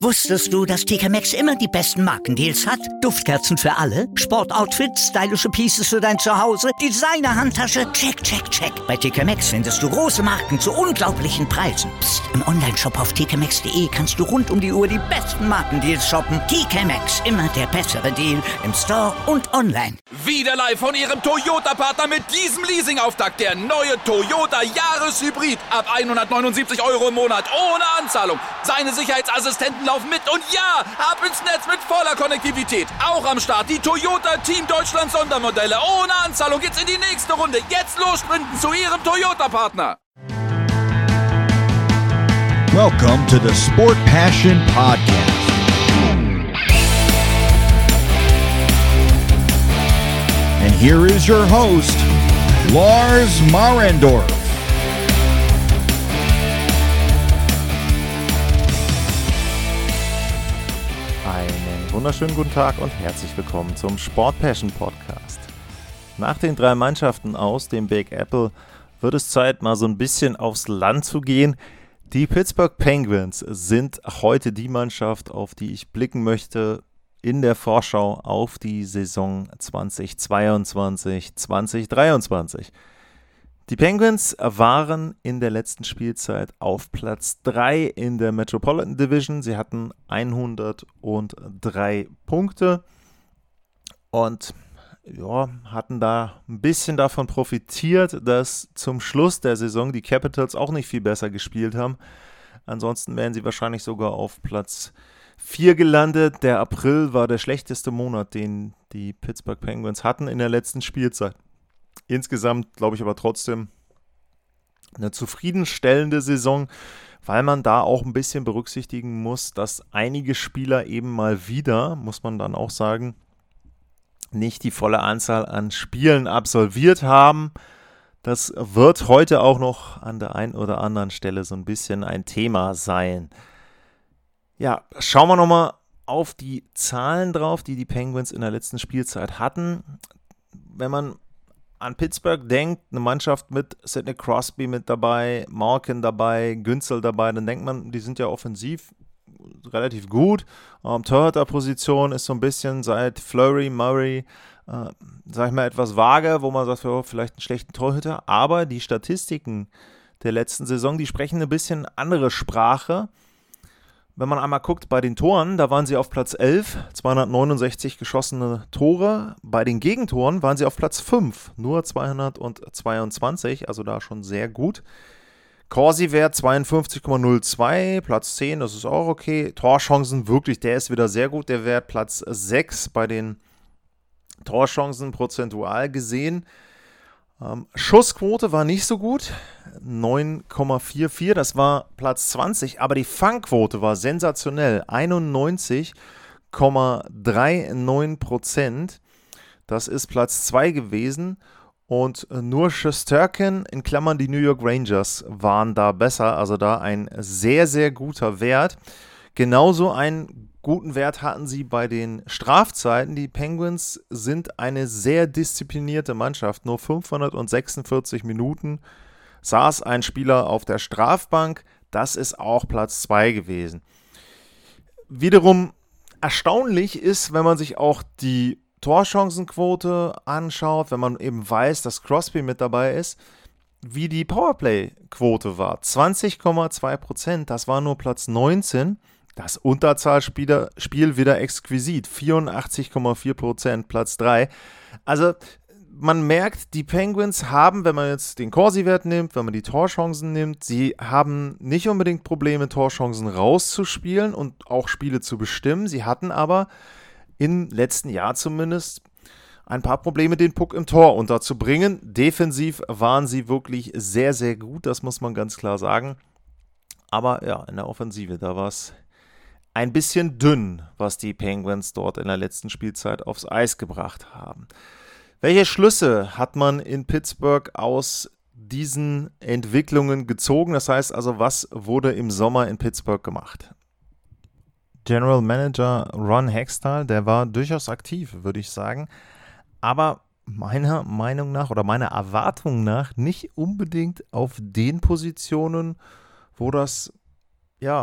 Wusstest du, dass TK Maxx immer die besten Markendeals hat? Duftkerzen für alle, Sportoutfits, stylische Pieces für dein Zuhause, Designer-Handtasche, check, check, check. Bei TK Maxx findest du große Marken zu unglaublichen Preisen. Psst. Im Onlineshop auf tkmaxx.de kannst du rund um die Uhr die besten Markendeals shoppen. TK Maxx, immer der bessere Deal im Store und online. Wieder live von Ihrem Toyota-Partner mit diesem Leasing-Auftakt. Der neue Toyota Jahreshybrid. Ab 179 € im Monat. Ohne Anzahlung. Seine Sicherheitsassistenten laufen mit. Und ja, ab ins Netz mit voller Konnektivität. Auch am Start die Toyota Team Deutschland Sondermodelle. Ohne Anzahlung geht's in die nächste Runde. Jetzt los sprinten zu Ihrem Toyota-Partner. Welcome to the Sport Passion Podcast. And here is your host, Lars Marendorf. Einen wunderschönen guten Tag und herzlich willkommen zum Sport Passion Podcast. Nach den 3 Mannschaften aus dem Big Apple wird es Zeit, mal so ein bisschen aufs Land zu gehen. Die Pittsburgh Penguins sind heute die Mannschaft, auf die ich blicken möchte in der Vorschau auf die Saison 2022-2023. Die Penguins waren in der letzten Spielzeit auf Platz 3 in der Metropolitan Division. Sie hatten 103 Punkte und hatten da ein bisschen davon profitiert, dass zum Schluss der Saison die Capitals auch nicht viel besser gespielt haben. Ansonsten wären sie wahrscheinlich sogar auf Platz 4 gelandet. Der April war der schlechteste Monat, den die Pittsburgh Penguins hatten in der letzten Spielzeit. Insgesamt glaube ich aber trotzdem eine zufriedenstellende Saison, weil man da auch ein bisschen berücksichtigen muss, dass einige Spieler eben mal wieder, muss man dann auch sagen, nicht die volle Anzahl an Spielen absolviert haben. Das wird heute auch noch an der einen oder anderen Stelle so ein bisschen ein Thema sein. Ja, schauen wir nochmal auf die Zahlen drauf, die die Penguins in der letzten Spielzeit hatten. Wenn man an Pittsburgh denkt, eine Mannschaft mit Sidney Crosby mit dabei, Malkin dabei, Günzel dabei, dann denkt man, die sind ja offensiv relativ gut. Torhüter-Position ist so ein bisschen seit Fleury, Murray, etwas vage, wo man sagt, vielleicht einen schlechten Torhüter. Aber die Statistiken der letzten Saison, die sprechen eine bisschen andere Sprache. Wenn man einmal guckt bei den Toren, da waren sie auf Platz 11, 269 geschossene Tore. Bei den Gegentoren waren sie auf Platz 5, nur 222, also da schon sehr gut. Corsi-Wert 52,02, Platz 10, das ist auch okay. Torchancen wirklich, der ist wieder sehr gut, der Wert Platz 6 bei den Torchancen prozentual gesehen. Schussquote war nicht so gut, 9,44, das war Platz 20, aber die Fangquote war sensationell, 91,39%, das ist Platz 2 gewesen. Und nur Shesterkin, in Klammern die New York Rangers, waren da besser. Also da ein sehr, sehr guter Wert. Genauso einen guten Wert hatten sie bei den Strafzeiten. Die Penguins sind eine sehr disziplinierte Mannschaft. Nur 546 Minuten saß ein Spieler auf der Strafbank. Das ist auch Platz 2 gewesen. Wiederum erstaunlich ist, wenn man sich auch die Torchancenquote anschaut, wenn man eben weiß, dass Crosby mit dabei ist, wie die Powerplay-Quote war. 20,2%, das war nur Platz 19. Das Unterzahlspiel wieder exquisit. 84,4%, Platz 3. Also man merkt, die Penguins haben, wenn man jetzt den Corsi-Wert nimmt, wenn man die Torchancen nimmt, sie haben nicht unbedingt Probleme, Torchancen rauszuspielen und auch Spiele zu bestimmen. Sie hatten aber im letzten Jahr zumindest ein paar Probleme, den Puck im Tor unterzubringen. Defensiv waren sie wirklich sehr, sehr gut, das muss man ganz klar sagen. Aber ja, in der Offensive, da war es ein bisschen dünn, was die Penguins dort in der letzten Spielzeit aufs Eis gebracht haben. Welche Schlüsse hat man in Pittsburgh aus diesen Entwicklungen gezogen? Das heißt also, was wurde im Sommer in Pittsburgh gemacht? General Manager Ron Hextall, der war durchaus aktiv, würde ich sagen, aber meiner Meinung nach oder meiner Erwartung nach nicht unbedingt auf den Positionen, wo das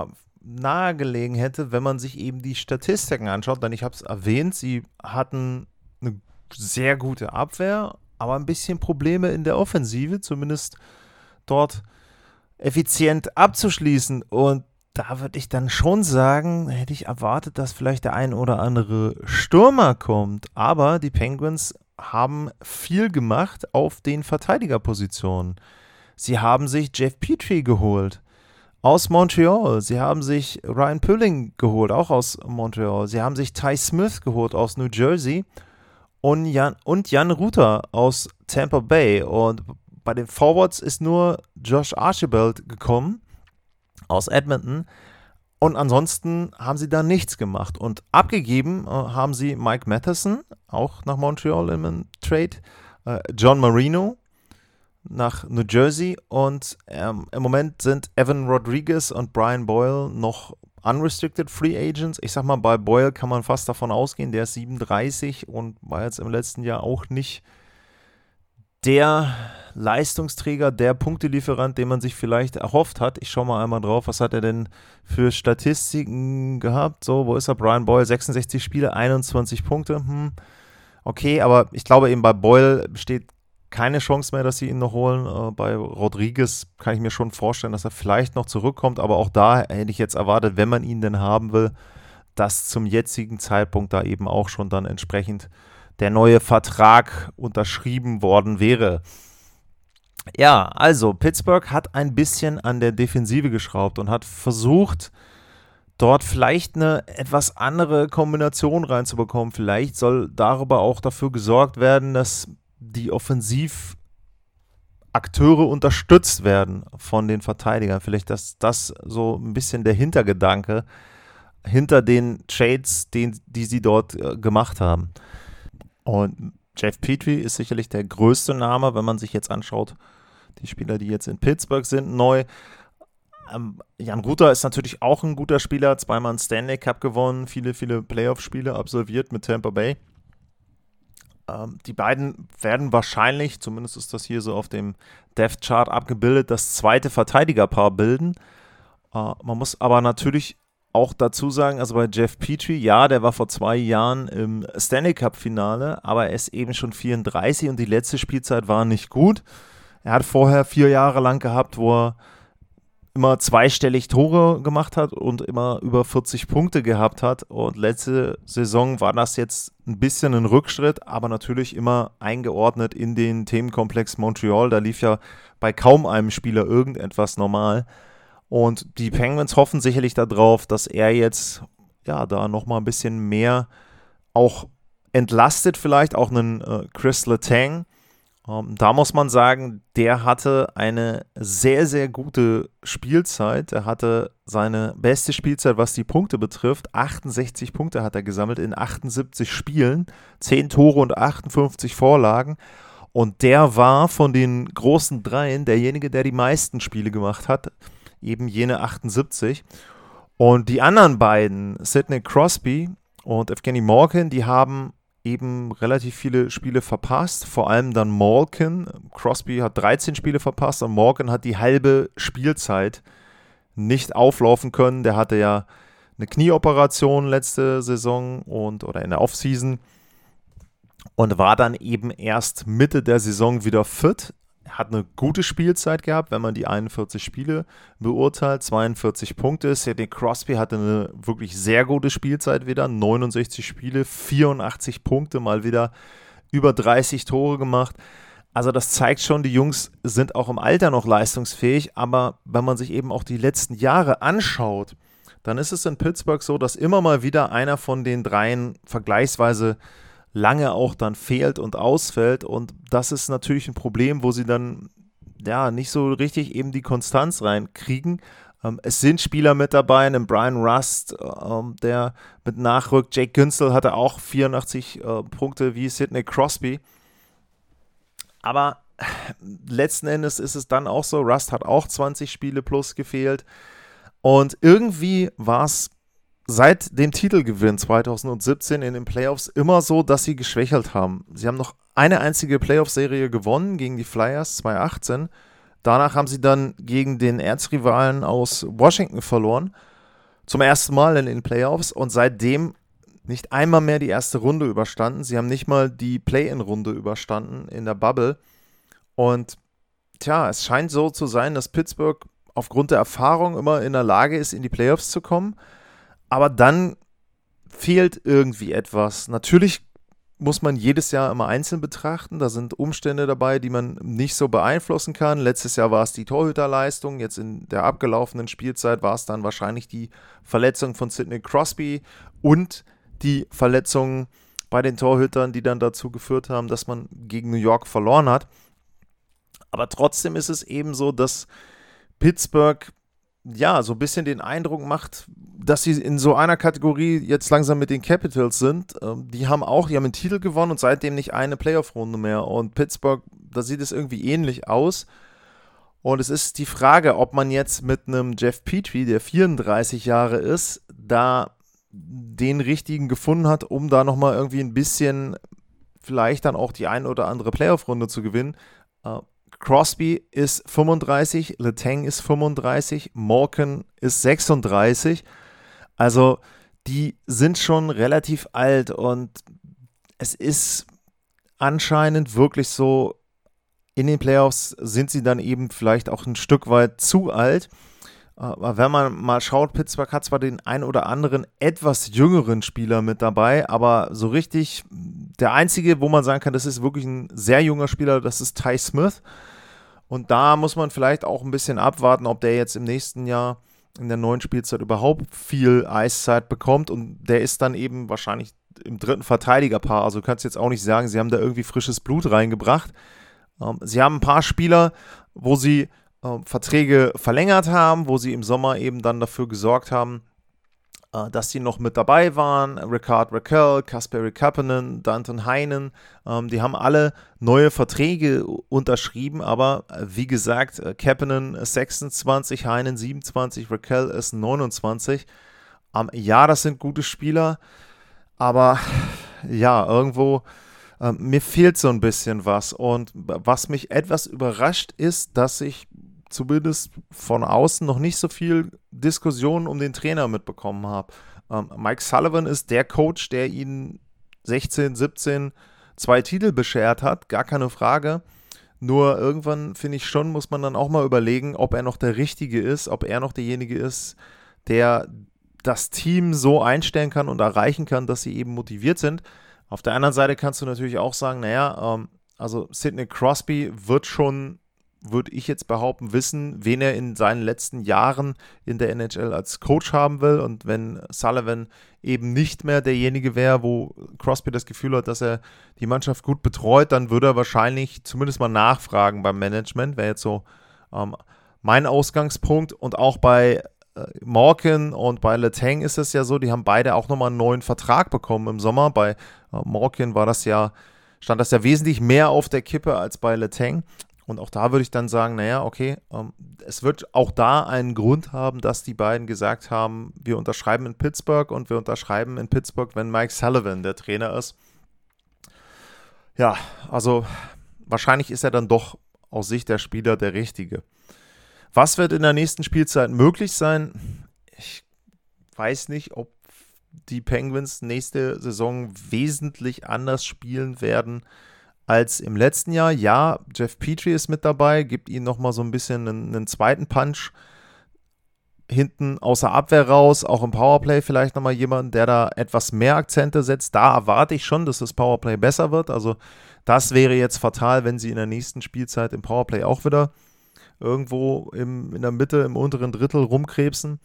nahegelegen hätte, wenn man sich eben die Statistiken anschaut. Denn ich habe es erwähnt, sie hatten eine sehr gute Abwehr, aber ein bisschen Probleme in der Offensive, zumindest dort effizient abzuschließen. Und da würde ich dann schon sagen, hätte ich erwartet, dass vielleicht der ein oder andere Stürmer kommt. Aber die Penguins haben viel gemacht auf den Verteidigerpositionen. Sie haben sich Jeff Petrie geholt aus Montreal. Sie haben sich Ryan Poehling geholt, auch aus Montreal. Sie haben sich Ty Smith geholt aus New Jersey und Jan Rutta aus Tampa Bay. Und bei den Forwards ist nur Josh Archibald gekommen aus Edmonton. Und ansonsten haben sie da nichts gemacht. Und abgegeben haben sie Mike Matheson, auch nach Montreal im Trade, John Marino nach New Jersey. Und im Moment sind Evan Rodriguez und Brian Boyle noch unrestricted Free Agents. Ich sag mal, bei Boyle kann man fast davon ausgehen, der ist 37 und war jetzt im letzten Jahr auch nicht der Leistungsträger, der Punktelieferant, den man sich vielleicht erhofft hat. Ich schaue mal einmal drauf, was hat er denn für Statistiken gehabt? So, wo ist er? Brian Boyle, 66 Spiele, 21 Punkte. Okay, aber ich glaube eben bei Boyle besteht keine Chance mehr, dass sie ihn noch holen. Bei Rodriguez kann ich mir schon vorstellen, dass er vielleicht noch zurückkommt, aber auch da hätte ich jetzt erwartet, wenn man ihn denn haben will, dass zum jetzigen Zeitpunkt da eben auch schon dann entsprechend der neue Vertrag unterschrieben worden wäre. Ja, also Pittsburgh hat ein bisschen an der Defensive geschraubt und hat versucht, dort vielleicht eine etwas andere Kombination reinzubekommen. Vielleicht soll darüber auch dafür gesorgt werden, dass die Offensivakteure unterstützt werden von den Verteidigern. Vielleicht ist das so ein bisschen der Hintergedanke hinter den Trades, die sie dort gemacht haben. Und Jeff Petrie ist sicherlich der größte Name, wenn man sich jetzt anschaut, die Spieler, die jetzt in Pittsburgh sind, neu. Jan Rutta ist natürlich auch ein guter Spieler, zweimal einen Stanley Cup gewonnen, viele Playoff-Spiele absolviert mit Tampa Bay. Die beiden werden wahrscheinlich, zumindest ist das hier so auf dem Depth-Chart abgebildet, das zweite Verteidigerpaar bilden. Man muss aber natürlich auch dazu sagen, also bei Jeff Petrie, ja, der war vor 2 Jahren im Stanley Cup-Finale, aber er ist eben schon 34 und die letzte Spielzeit war nicht gut. Er hat vorher 4 Jahre lang gehabt, wo er immer zweistellig Tore gemacht hat und immer über 40 Punkte gehabt hat. Und letzte Saison war das jetzt ein bisschen ein Rückschritt, aber natürlich immer eingeordnet in den Themenkomplex Montreal. Da lief ja bei kaum einem Spieler irgendetwas normal. Und die Penguins hoffen sicherlich darauf, dass er jetzt ja da nochmal ein bisschen mehr auch entlastet, vielleicht auch einen Chris Letang. Da muss man sagen, der hatte eine sehr, sehr gute Spielzeit. Er hatte seine beste Spielzeit, was die Punkte betrifft. 68 Punkte hat er gesammelt in 78 Spielen, 10 Tore und 58 Vorlagen. Und der war von den großen Dreien derjenige, der die meisten Spiele gemacht hat. Eben jene 78. Und die anderen beiden, Sidney Crosby und Evgeny Malkin, die haben eben relativ viele Spiele verpasst, vor allem dann Malkin. Crosby hat 13 Spiele verpasst und Malkin hat die halbe Spielzeit nicht auflaufen können. Der hatte ja eine Knieoperation letzte Saison oder in der Offseason und war dann eben erst Mitte der Saison wieder fit. Er hat eine gute Spielzeit gehabt, wenn man die 41 Spiele beurteilt, 42 Punkte. Sidney Crosby hatte eine wirklich sehr gute Spielzeit wieder, 69 Spiele, 84 Punkte, mal wieder über 30 Tore gemacht. Also das zeigt schon, die Jungs sind auch im Alter noch leistungsfähig, aber wenn man sich eben auch die letzten Jahre anschaut, dann ist es in Pittsburgh so, dass immer mal wieder einer von den dreien vergleichsweise lange auch dann fehlt und ausfällt und das ist natürlich ein Problem, wo sie dann ja nicht so richtig eben die Konstanz reinkriegen. Es sind Spieler mit dabei, ein Brian Rust, der mit nachrückt. Jake Günzel hatte auch 84 Punkte wie Sidney Crosby. Aber letzten Endes ist es dann auch so, Rust hat auch 20 Spiele plus gefehlt und irgendwie war es seit dem Titelgewinn 2017 in den Playoffs immer so, dass sie geschwächelt haben. Sie haben noch eine einzige Playoff-Serie gewonnen gegen die Flyers 2018. Danach haben sie dann gegen den Erzrivalen aus Washington verloren. zum ersten Mal in den Playoffs und seitdem nicht einmal mehr die erste Runde überstanden. Sie haben nicht mal die Play-in-Runde überstanden in der Bubble. Und tja, es scheint so zu sein, dass Pittsburgh aufgrund der Erfahrung immer in der Lage ist, in die Playoffs zu kommen. Aber dann fehlt irgendwie etwas. Natürlich muss man jedes Jahr immer einzeln betrachten. Da sind Umstände dabei, die man nicht so beeinflussen kann. Letztes Jahr war es die Torhüterleistung. Jetzt in der abgelaufenen Spielzeit war es dann wahrscheinlich die Verletzung von Sidney Crosby und die Verletzungen bei den Torhütern, die dann dazu geführt haben, dass man gegen New York verloren hat. Aber trotzdem ist es eben so, dass Pittsburgh ja so ein bisschen den Eindruck macht, dass sie in so einer Kategorie jetzt langsam mit den Capitals sind. Die haben einen Titel gewonnen und seitdem nicht eine Playoff-Runde mehr. Und Pittsburgh, da sieht es irgendwie ähnlich aus. Und es ist die Frage, ob man jetzt mit einem Jeff Petrie, der 34 Jahre ist, da den richtigen gefunden hat, um da nochmal irgendwie ein bisschen vielleicht dann auch die ein oder andere Playoff-Runde zu gewinnen. Crosby ist 35, Letang ist 35, Malkin ist 36. Also die sind schon relativ alt und es ist anscheinend wirklich so, in den Playoffs sind sie dann eben vielleicht auch ein Stück weit zu alt. Aber wenn man mal schaut, Pittsburgh hat zwar den ein oder anderen etwas jüngeren Spieler mit dabei, aber so richtig der einzige, wo man sagen kann, das ist wirklich ein sehr junger Spieler, das ist Ty Smith. Und da muss man vielleicht auch ein bisschen abwarten, ob der jetzt im nächsten Jahr in der neuen Spielzeit überhaupt viel Eiszeit bekommt. Und der ist dann eben wahrscheinlich im dritten Verteidigerpaar. Also du kannst jetzt auch nicht sagen, sie haben da irgendwie frisches Blut reingebracht. Sie haben ein paar Spieler, wo sie Verträge verlängert haben, wo sie im Sommer eben dann dafür gesorgt haben, dass sie noch mit dabei waren. Rickard Rakell, Kasperi Kapanen, Danton Heinen, die haben alle neue Verträge unterschrieben, aber wie gesagt, Kapanen ist 26, Heinen 27, Rakell ist 29. Ja, das sind gute Spieler, aber ja, irgendwo mir fehlt so ein bisschen was. Und was mich etwas überrascht ist, dass ich zumindest von außen noch nicht so viel Diskussionen um den Trainer mitbekommen habe. Mike Sullivan ist der Coach, der ihnen 16, 17 2 Titel beschert hat, gar keine Frage. Nur irgendwann, finde ich schon, muss man dann auch mal überlegen, ob er noch der Richtige ist, ob er noch derjenige ist, der das Team so einstellen kann und erreichen kann, dass sie eben motiviert sind. Auf der anderen Seite kannst du natürlich auch sagen, also Sidney Crosby wird schon, würde ich jetzt behaupten, wissen, wen er in seinen letzten Jahren in der NHL als Coach haben will. Und wenn Sullivan eben nicht mehr derjenige wäre, wo Crosby das Gefühl hat, dass er die Mannschaft gut betreut, dann würde er wahrscheinlich zumindest mal nachfragen beim Management. Wäre jetzt so mein Ausgangspunkt. Und auch bei Malkin und bei Letang ist es ja so, die haben beide auch nochmal einen neuen Vertrag bekommen im Sommer. Bei Malkin stand das ja wesentlich mehr auf der Kippe als bei Letang. Und auch da würde ich dann sagen, es wird auch da einen Grund haben, dass die beiden gesagt haben, wir unterschreiben in Pittsburgh und wir unterschreiben in Pittsburgh, wenn Mike Sullivan der Trainer ist. Ja, also wahrscheinlich ist er dann doch aus Sicht der Spieler der Richtige. Was wird in der nächsten Spielzeit möglich sein? Ich weiß nicht, ob die Penguins nächste Saison wesentlich anders spielen werden als im letzten Jahr. Ja, Jeff Petrie ist mit dabei, gibt ihnen nochmal so ein bisschen einen zweiten Punch hinten aus der Abwehr raus, auch im Powerplay vielleicht nochmal jemanden, der da etwas mehr Akzente setzt. Da erwarte ich schon, dass das Powerplay besser wird. Also das wäre jetzt fatal, wenn sie in der nächsten Spielzeit im Powerplay auch wieder irgendwo in der Mitte, im unteren Drittel rumkrebsen.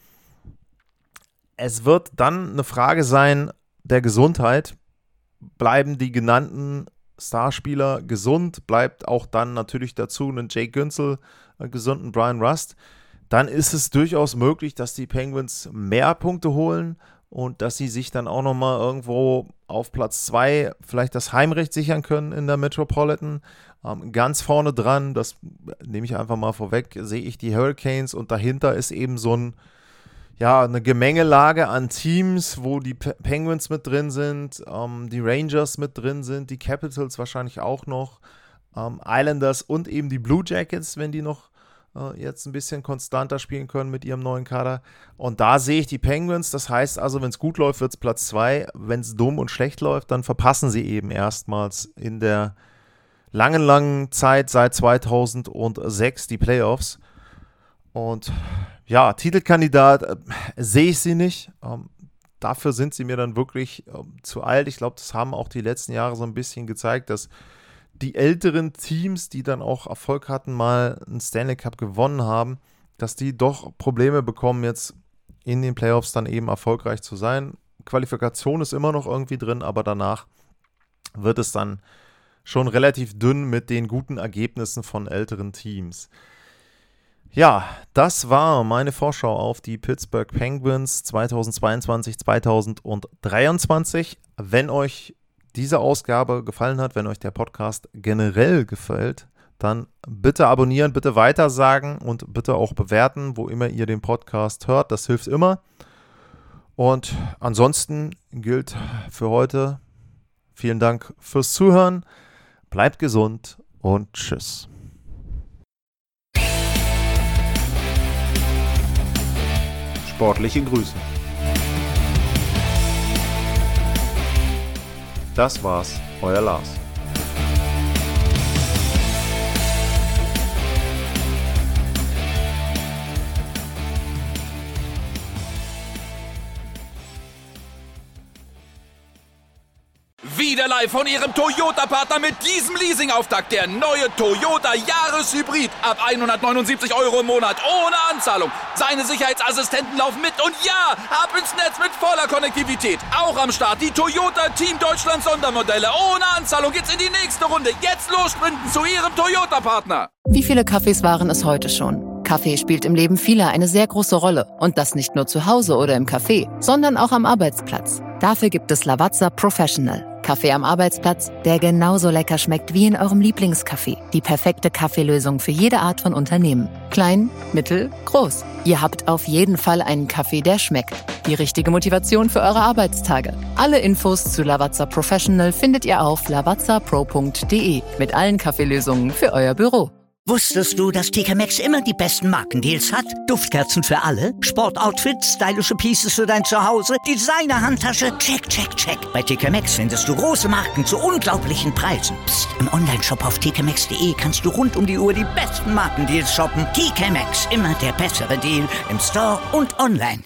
Es wird dann eine Frage sein der Gesundheit. Bleiben die genannten Starspieler gesund? Bleibt auch dann natürlich dazu ein Jake Günsel gesund, ein Brian Rust? Dann ist es durchaus möglich, dass die Penguins mehr Punkte holen und dass sie sich dann auch nochmal irgendwo auf Platz 2 vielleicht das Heimrecht sichern können in der Metropolitan. Ganz vorne dran, das nehme ich einfach mal vorweg, sehe ich die Hurricanes und dahinter ist eben so eine Gemengelage an Teams, wo die Penguins mit drin sind, die Rangers mit drin sind, die Capitals wahrscheinlich auch noch, Islanders und eben die Blue Jackets, wenn die noch jetzt ein bisschen konstanter spielen können mit ihrem neuen Kader. Und da sehe ich die Penguins. Das heißt also, wenn es gut läuft, wird es Platz 2. Wenn es dumm und schlecht läuft, dann verpassen sie eben erstmals in der langen Zeit seit 2006 die Playoffs. Und ja, Titelkandidat sehe ich sie nicht. Dafür sind sie mir dann wirklich zu alt. Ich glaube, das haben auch die letzten Jahre so ein bisschen gezeigt, dass die älteren Teams, die dann auch Erfolg hatten, mal einen Stanley Cup gewonnen haben, dass die doch Probleme bekommen, jetzt in den Playoffs dann eben erfolgreich zu sein. Qualifikation ist immer noch irgendwie drin, aber danach wird es dann schon relativ dünn mit den guten Ergebnissen von älteren Teams. Ja, das war meine Vorschau auf die Pittsburgh Penguins 2022, 2023. Wenn euch diese Ausgabe gefallen hat, wenn euch der Podcast generell gefällt, dann bitte abonnieren, bitte weitersagen und bitte auch bewerten, wo immer ihr den Podcast hört. Das hilft immer. Und ansonsten gilt für heute, vielen Dank fürs Zuhören, bleibt gesund und tschüss. Sportliche Grüße. Das war's, euer Lars. Wieder live von Ihrem Toyota-Partner mit diesem Leasing-Auftakt. Der neue Toyota Jahreshybrid. Ab 179 € im Monat. Ohne Anzahlung. Seine Sicherheitsassistenten laufen mit. Und ja, ab ins Netz mit voller Konnektivität. Auch am Start die Toyota Team Deutschland Sondermodelle. Ohne Anzahlung geht's in die nächste Runde. Jetzt los sprinten zu Ihrem Toyota-Partner. Wie viele Kaffees waren es heute schon? Kaffee spielt im Leben vieler eine sehr große Rolle. Und das nicht nur zu Hause oder im Café, sondern auch am Arbeitsplatz. Dafür gibt es Lavazza Professional. Kaffee am Arbeitsplatz, der genauso lecker schmeckt wie in eurem Lieblingscafé. Die perfekte Kaffeelösung für jede Art von Unternehmen. Klein, mittel, groß. Ihr habt auf jeden Fall einen Kaffee, der schmeckt. Die richtige Motivation für eure Arbeitstage. Alle Infos zu Lavazza Professional findet ihr auf lavazzapro.de mit allen Kaffeelösungen für euer Büro. Wusstest du, dass TK Maxx immer die besten Markendeals hat? Duftkerzen für alle, Sportoutfits, stylische Pieces für dein Zuhause, Designer-Handtasche, check, check, check. Bei TK Maxx findest du große Marken zu unglaublichen Preisen. Psst. Im Onlineshop auf tkmaxx.de kannst du rund um die Uhr die besten Markendeals shoppen. TK Maxx, immer der bessere Deal im Store und online.